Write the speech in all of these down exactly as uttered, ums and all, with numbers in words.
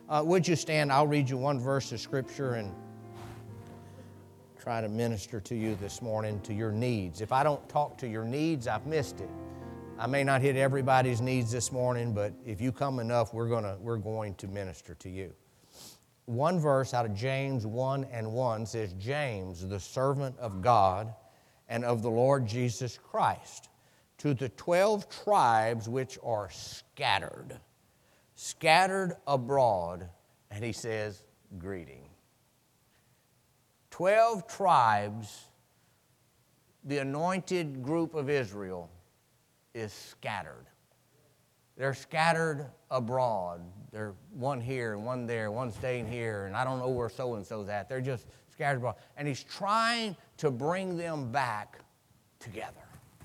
Uh, would you stand? I'll read you one verse of Scripture and try to minister to you this morning, to your needs. If I don't talk to your needs, I've missed it. I may not hit everybody's needs this morning, but if you come enough, we're gonna we're going to minister to you. One verse out of James one and one says, James, the servant of God and of the Lord Jesus Christ, to the twelve tribes which are scattered, scattered abroad, and he says, greeting. Twelve tribes, the anointed group of Israel, is scattered. They're scattered abroad. They're one here and one there, one staying here, and I don't know where so-and-so's at. They're just scattered abroad. And he's trying to bring them back together.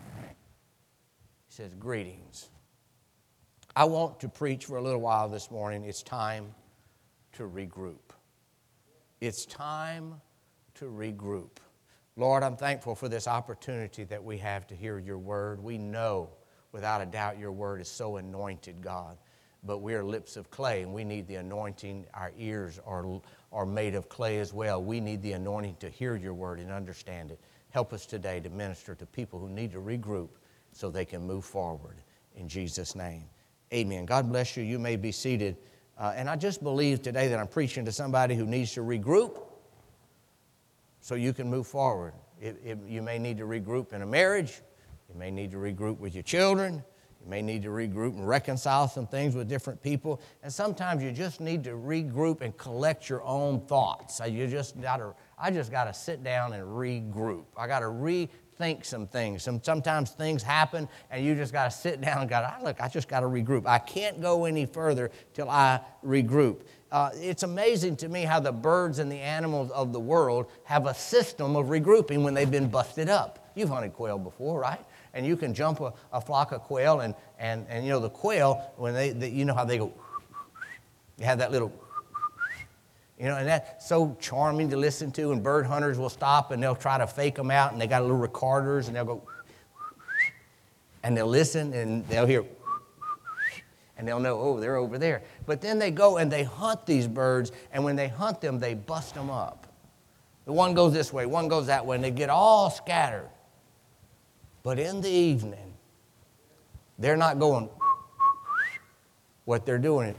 He says, greetings. I want to preach for a little while this morning. It's time to regroup. It's time to regroup. Lord, I'm thankful for this opportunity that we have to hear your word. We know, without a doubt, your word is so anointed, God. But we are lips of clay, and we need the anointing. Our ears are, are made of clay as well. We need the anointing to hear your word and understand it. Help us today to minister to people who need to regroup so they can move forward. In Jesus' name, amen. God bless you. You may be seated. Uh, and I just believe today that I'm preaching to somebody who needs to regroup so you can move forward. It, it, you may need to regroup in a marriage. You may need to regroup with your children. You may need to regroup and reconcile some things with different people. And sometimes you just need to regroup and collect your own thoughts. You just gotta, I just got to sit down and regroup. I got to rethink some things. Some, sometimes things happen, and you just got to sit down and go, look, I just got to regroup. I can't go any further till I regroup. Uh, it's amazing to me how the birds and the animals of the world have a system of regrouping when they've been busted up. You've hunted quail before, right? And you can jump a, a flock of quail, and, and, and you know, the quail, when they, they, you know how they go, they have that little, you know, and that's so charming to listen to, and bird hunters will stop, and they'll try to fake them out, and they got little recorders, and they'll go, and they'll listen, and they'll hear, and they'll know, oh, they're over there. But then they go and they hunt these birds, and when they hunt them, they bust them up. The one goes this way, one goes that way, and they get all scattered. But in the evening, they're not going, what they're doing,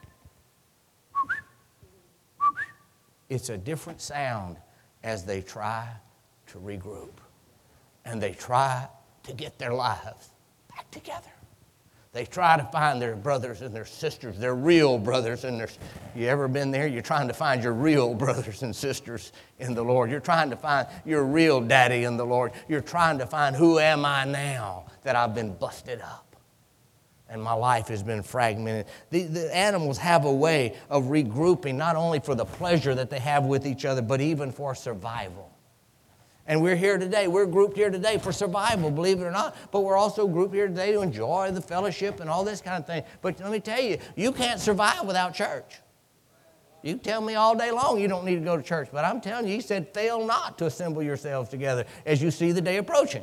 it's a different sound as they try to regroup. And they try to get their lives back together. They try to find their brothers and their sisters, their real brothers and their... You ever been there? You're trying to find your real brothers and sisters in the Lord. You're trying to find your real daddy in the Lord. You're trying to find, who am I now that I've been busted up and my life has been fragmented? The, the animals have a way of regrouping, not only for the pleasure that they have with each other, but even for survival. And we're here today. We're grouped here today for survival, believe it or not. But we're also grouped here today to enjoy the fellowship and all this kind of thing. But let me tell you, you can't survive without church. You tell me all day long you don't need to go to church. But I'm telling you, he said, fail not to assemble yourselves together as you see the day approaching.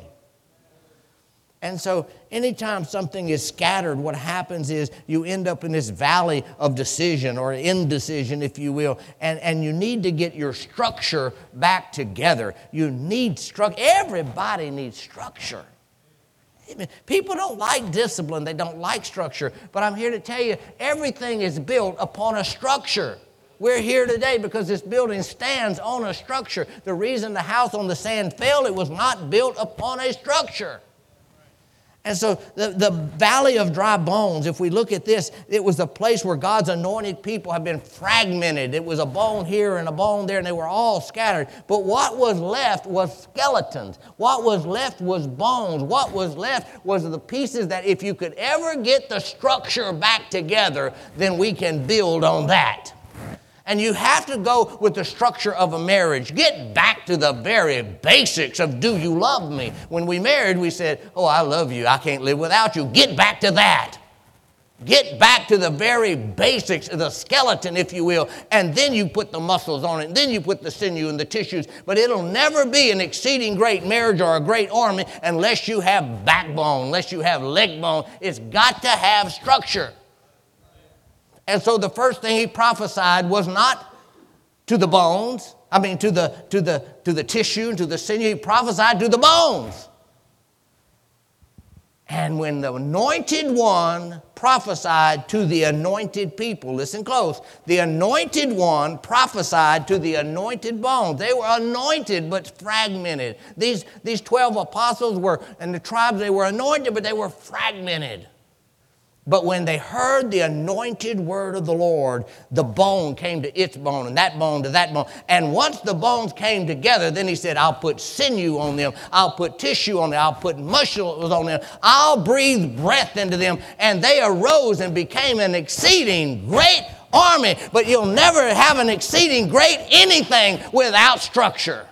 And so anytime something is scattered, what happens is you end up in this valley of decision or indecision, if you will, and, and you need to get your structure back together. You need structure. Everybody needs structure. People don't like discipline. They don't like structure. But I'm here to tell you, everything is built upon a structure. We're here today because this building stands on a structure. The reason the house on the sand fell, it was not built upon a structure. And so the, the valley of dry bones, if we look at this, it was a place where God's anointed people have been fragmented. It was a bone here and a bone there, and they were all scattered. But what was left was skeletons. What was left was bones. What was left was the pieces that if you could ever get the structure back together, then we can build on that. And you have to go with the structure of a marriage. Get back to the very basics of, do you love me? When we married, we said, oh, I love you. I can't live without you. Get back to that. Get back to the very basics of the skeleton, if you will, and then you put the muscles on it, and then you put the sinew and the tissues. But it'll never be an exceeding great marriage or a great army unless you have backbone, unless you have leg bone. It's got to have structure. And so the first thing he prophesied was not to the bones, I mean to the, to the, to the tissue, to the sinew. He prophesied to the bones. And when the anointed one prophesied to the anointed people, listen close, the anointed one prophesied to the anointed bones. They were anointed but fragmented. These, these twelve apostles were, and the tribes, they were anointed, but they were fragmented. But when they heard the anointed word of the Lord, the bone came to its bone, and that bone to that bone. And once the bones came together, then he said, I'll put sinew on them. I'll put tissue on them. I'll put muscles on them. I'll breathe breath into them. And they arose and became an exceeding great army. But you'll never have an exceeding great anything without structure.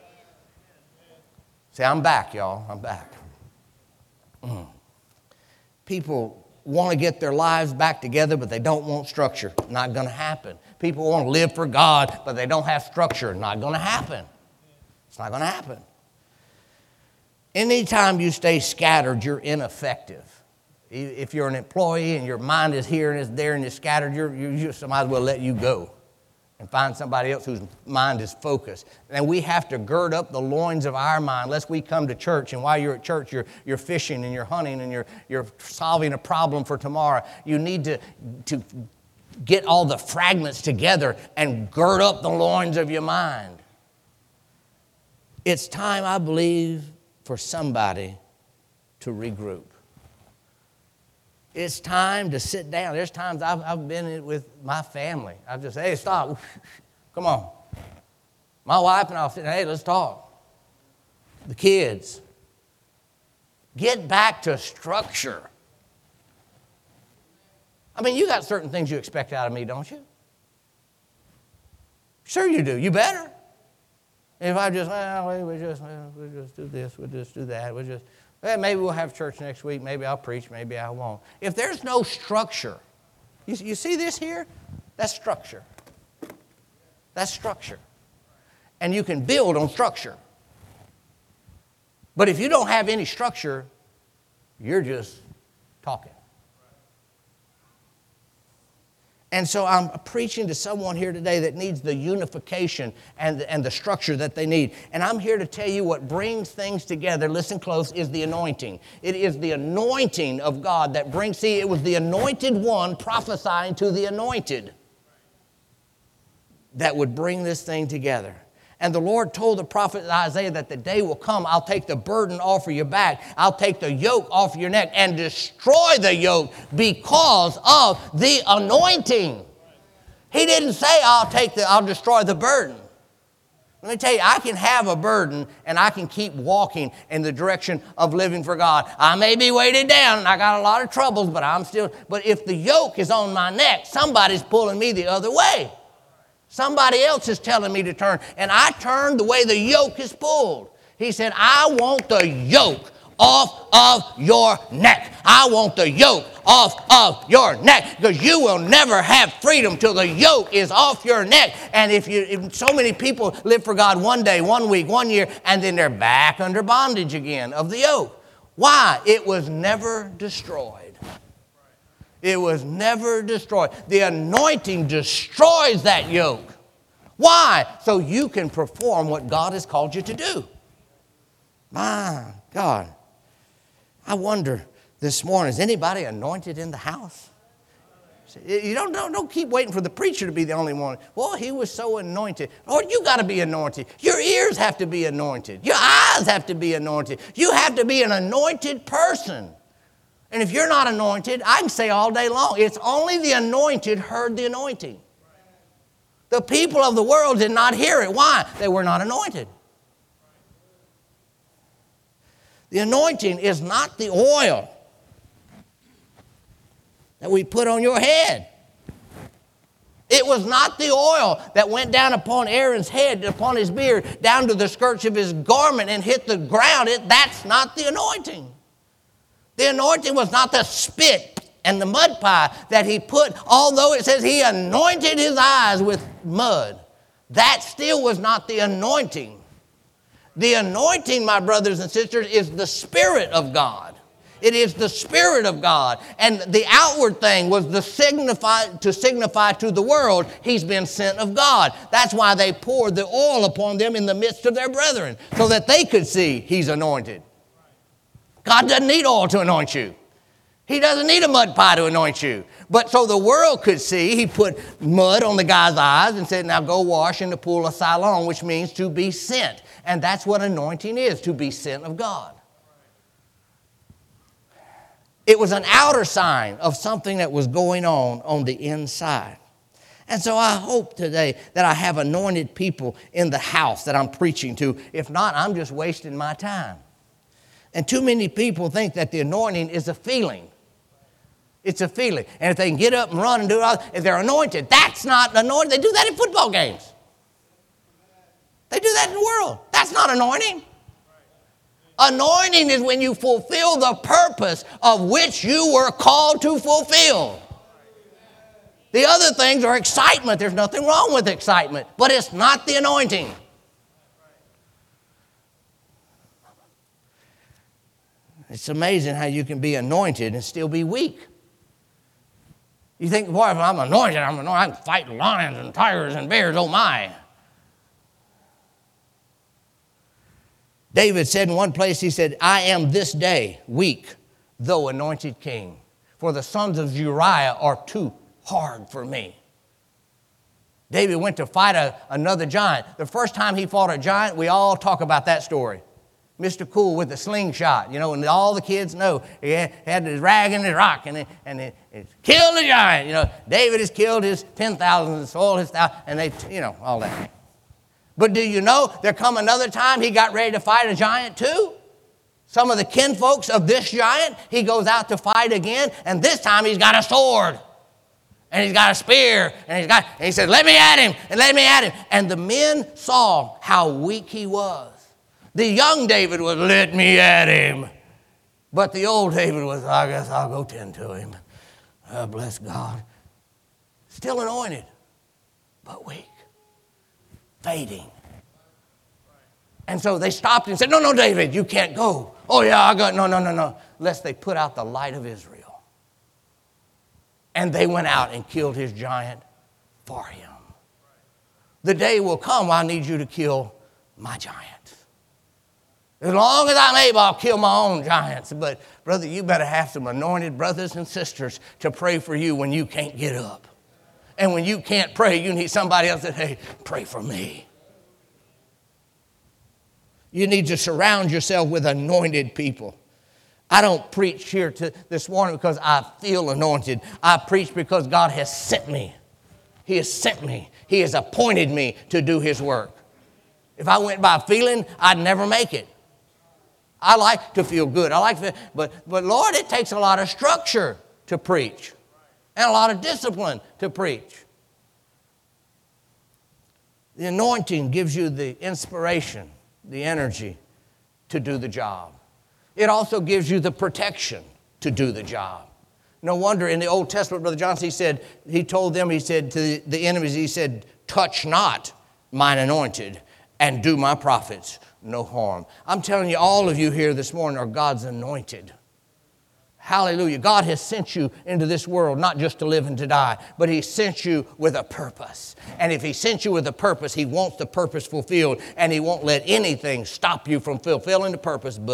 See, I'm back, y'all. I'm back. Mm. People want to get their lives back together, but they don't want structure. Not going to happen. People want to live for God, but they don't have structure. Not going to happen. It's not going to happen. Anytime you stay scattered, you're ineffective. If you're an employee and your mind is here and it's there and it's scattered, you're, you just might as well let you go and find somebody else whose mind is focused. And we have to gird up the loins of our mind, lest we come to church, and while you're at church, you're, you're fishing and you're hunting and you're, you're solving a problem for tomorrow. You need to, to get all the fragments together and gird up the loins of your mind. It's time, I believe, for somebody to regroup. It's time to sit down. There's times I've, I've been with my family. I've just, hey, stop. Come on. My wife and I'll sit, hey, let's talk. The kids. Get back to structure. I mean, you got certain things you expect out of me, don't you? Sure you do. You better. If I just, well, we just, well, we'll just do this, we'll just do that, we'll just, well, maybe we'll have church next week, maybe I'll preach, maybe I won't. If there's no structure, you, you see this here? That's structure. That's structure. And you can build on structure. But if you don't have any structure, you're just talking. And so I'm preaching to someone here today that needs the unification and the, and the structure that they need. And I'm here to tell you what brings things together, listen close, is the anointing. It is the anointing of God that brings, see, it was the anointed one prophesying to the anointed that would bring this thing together. And the Lord told the prophet Isaiah that the day will come, I'll take the burden off of your back. I'll take the yoke off your neck and destroy the yoke because of the anointing. He didn't say, I'll take the, I'll destroy the burden. Let me tell you, I can have a burden and I can keep walking in the direction of living for God. I may be weighted down and I got a lot of troubles, but I'm still, but if the yoke is on my neck, somebody's pulling me the other way. Somebody else is telling me to turn, and I turn the way the yoke is pulled. He said, I want the yoke off of your neck. I want the yoke off of your neck, because you will never have freedom till the yoke is off your neck. And if you, if so many people live for God one day, one week, one year, and then they're back under bondage again of the yoke. Why? It was never destroyed. It was never destroyed. The anointing destroys that yoke. Why? So you can perform what God has called you to do. My God. I wonder this morning, is anybody anointed in the house? You don't, don't, don't keep waiting for the preacher to be the only one. Well, he was so anointed. Lord, you got to be anointed. Your ears have to be anointed. Your eyes have to be anointed. You have to be an anointed person. And if you're not anointed, I can say all day long, it's only the anointed heard the anointing. The people of the world did not hear it. Why? They were not anointed. The anointing is not the oil that we put on your head. It was not the oil that went down upon Aaron's head, upon his beard, down to the skirts of his garment and hit the ground. It, that's not the anointing. The anointing was not the spit and the mud pie that he put, although it says he anointed his eyes with mud. That still was not the anointing. The anointing, my brothers and sisters, is the Spirit of God. It is the Spirit of God. And the outward thing was the signify, to signify to the world he's been sent of God. That's why they poured the oil upon them in the midst of their brethren, so that they could see he's anointed. God doesn't need oil to anoint you. He doesn't need a mud pie to anoint you. But so the world could see, he put mud on the guy's eyes and said, now go wash in the pool of Siloam, which means to be sent. And that's what anointing is, to be sent of God. It was an outer sign of something that was going on on the inside. And so I hope today that I have anointed people in the house that I'm preaching to. If not, I'm just wasting my time. And too many people think that the anointing is a feeling. It's a feeling. And if they can get up and run and do it all, if they're anointed, that's not anointed. They do that in football games. They do that in the world. That's not anointing. Anointing is when you fulfill the purpose of which you were called to fulfill. The other things are excitement. There's nothing wrong with excitement, but it's not the anointing. It's amazing how you can be anointed and still be weak. You think, boy, if I'm anointed, I'm anointed, I can fight lions and tigers and bears, oh my. David said in one place, he said, I am this day weak, though anointed king. For the sons of Uriah are too hard for me. David went to fight a, another giant. The first time he fought a giant, we all talk about that story. Mister Cool with the slingshot, you know, and all the kids know. He had, had his rag and his rock, and it, and it, it killed the giant. You know, David has killed his ten thousand and sold his thousand, and they, you know, all that. But do you know, there come another time he got ready to fight a giant too? Some of the kinfolks of this giant, he goes out to fight again, and this time he's got a sword. And he's got a spear, and he's got, and he said, let me at him, and let me at him. And the men saw how weak he was. The young David was, let me at him. But the old David was, I guess I'll go tend to him. Oh, bless God. Still anointed, but weak. Fading. And so they stopped and said, no, no, David, you can't go. Oh, yeah, I got, no, no, no, no. Lest they put out the light of Israel. And they went out and killed his giant for him. The day will come, I need you to kill my giant. As long as I'm able, I'll kill my own giants. But, brother, you better have some anointed brothers and sisters to pray for you when you can't get up. And when you can't pray, you need somebody else that, hey, pray for me. You need to surround yourself with anointed people. I don't preach here to, this morning because I feel anointed. I preach because God has sent me. He has sent me. He has appointed me to do his work. If I went by feeling, I'd never make it. I like to feel good. I like to feel, but, but Lord, it takes a lot of structure to preach. And a lot of discipline to preach. The anointing gives you the inspiration, the energy to do the job. It also gives you the protection to do the job. No wonder in the Old Testament, Brother Johnson, he said, he told them, he said to the, the enemies, he said, touch not mine anointed and do my prophets no harm. I'm telling you, all of you here this morning are God's anointed. Hallelujah. God has sent you into this world not just to live and to die, but he sent you with a purpose. And if he sent you with a purpose, he wants the purpose fulfilled, and he won't let anything stop you from fulfilling the purpose. But